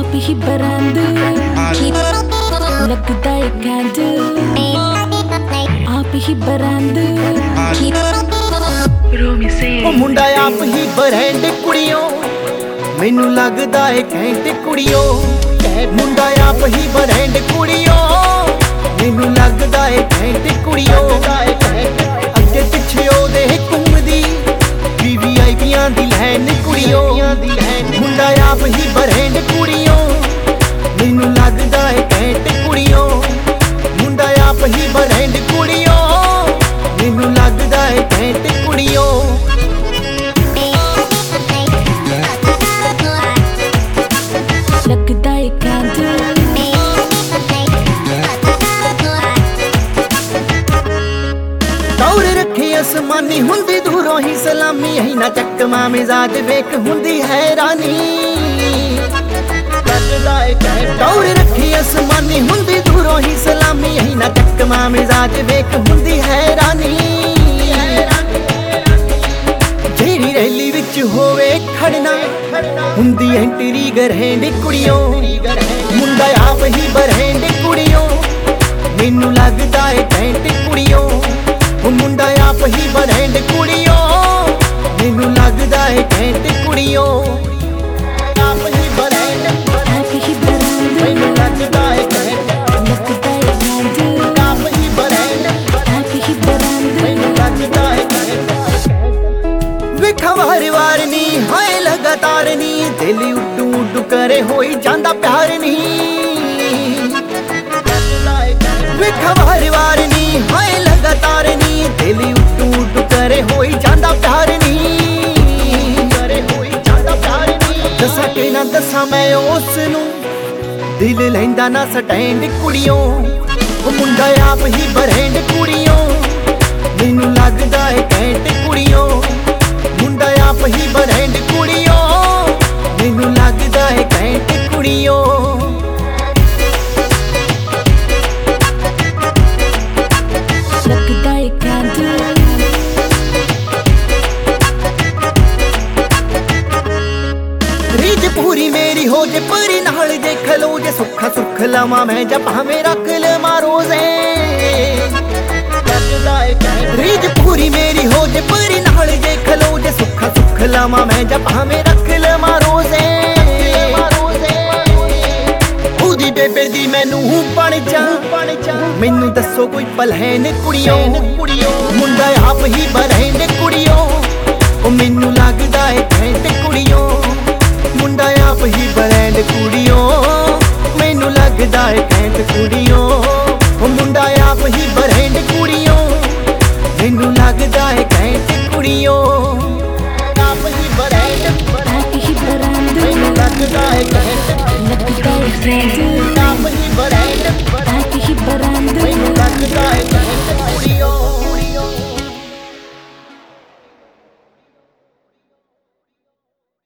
आप ही बरांद लगता है कैंड आप ही बरांद ओ मुंडा आप ही बरैंड कुड़ियों मैनू लगदा है घैंट कुड़ियों मुंडा आप ही बरैंड कुड़ियों मैनू लगदा है घैंट कुड़ियों अगे पिछे ओदे घुमदी VVIP'यां दी लैन कुड़ियों मुंडा आप ही बरैंड कुड़ियों मैनू लगदा है घैंट कुड़ियों मुंडा आप ही बरैंड कुड़ियों मैनू लगदा है घैंट कुड़ियों लगता है कैंड दौड़ रखे आसमानी हुंदी दूरों ही सलामी यही ना चकमा मिजाज वेख हुंदी हैरानी दौड़ रखे आसमानी हुंदी दूरों ही सलामी यही ना चकमा मिजाज वेख हुंदी हैरानी जेड़ी रैली विच होवे खड़ना हुंदी एंट्री गरहैंड कुड़ियों मुंडा आप ही बरहैंड कुड़ियों मैनू लगदा है घैंट कुड़ियों मुंडा आप ही बरहैंड कुड़ियों मैनू लगदा है घैंट कुड़ियों आप ही बरहैंड मैनू लगदा है घैंट आप ही बरहैंड मैनू लगदा है घैंट वेखा वार वार नी हाय लगातार नी दिल उड्डू उड्डू करे होई जांदा प्यार नी वेखा वार वार नी हाय लगातार नी दिल उड्डू उड्डू करे होई जांदा प्यार नी दसा के ना दसा मैं उस नू दिल लैंदा ना स्टैंड कुड़ियों मुंडा आप ही बरहैंड कुड़ियों मैनू लगदा है घैंट कुड़ियों मुंडा आप ही बरहैंड कुड़ियों मैनू लगदा है घैंट कुड़ियों लगता है कैंड रीज पूरी मेरी हो जे परी नाल जे खलो जे सुखा सुख लवा मैं जब हमें रख ले मारो जे रीज पूरी मेरी हो जे परी नाल जे खलो जे सुखा सुख लवा मैं जब हमें रख ले मारो जे उदी बेबे दी मैनू बन जा मैनू दसो कोई पलहैन कुड़ियों मुंडा आप ही बरहैंड कुड़ियों ओ मैनू लगदा है घैंट कुड़ियों मुंडा आप ही बरहैंड कुड़ियों मैनू लगदा है घैंट कुड़ियों ओ मुंडा आप ही बरहैंड कुड़ियों मैनू लगदा है घैंट कुड़ियों आप ही बरहैंड आप ही बरांद मैनू लगदा है घैंट लगता है कैंड